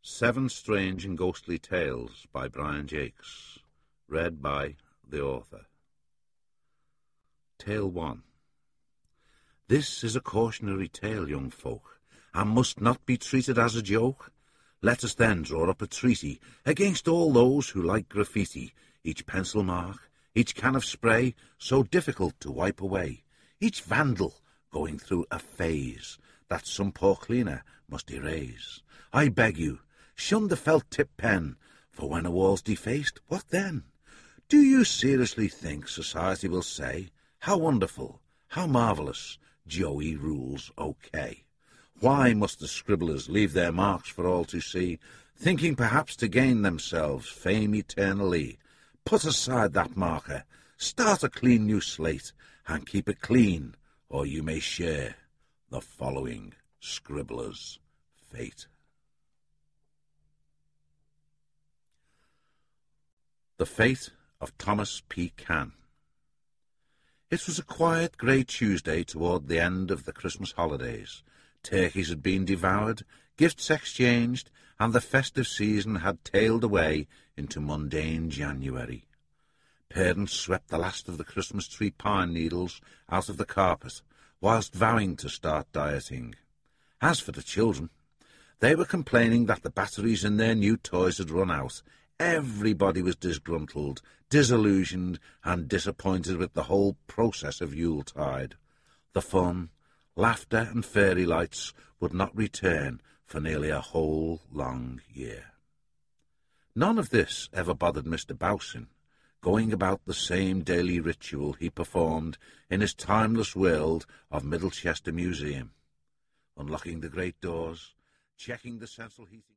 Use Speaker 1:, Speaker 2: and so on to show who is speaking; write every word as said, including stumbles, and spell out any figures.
Speaker 1: Seven Strange and Ghostly Tales by Brian Jakes. Read by the author. Tale one. This is a cautionary tale, young folk, and must not be treated as a joke. Let us then draw up a treaty against all those who like graffiti, each pencil mark, each can of spray, so difficult to wipe away, each vandal going through a phase that some poor cleaner must erase. I beg you, shun the felt-tip pen, for when a wall's defaced, what then? Do you seriously think society will say, how wonderful, how marvellous, Joey rules okay? Why must the scribblers leave their marks for all to see, thinking perhaps to gain themselves fame eternally? Put aside that marker, start a clean new slate, and keep it clean, or you may share the following scribbler's fate. The Fate of Thomas P. Cann. It was a quiet grey Tuesday toward the end of the Christmas holidays. Turkeys had been devoured, gifts exchanged, and the festive season had tailed away into mundane January. Parents swept the last of the Christmas tree pine needles out of the carpet, whilst vowing to start dieting. As for the children, they were complaining that the batteries in their new toys had run out. Everybody was disgruntled, disillusioned, and disappointed with the whole process of Yuletide. The fun, laughter, and fairy lights would not return for nearly a whole long year. None of this ever bothered Mister Bowson, going about the same daily ritual he performed in his timeless world of Middlechester Museum, unlocking the great doors, checking the central heating.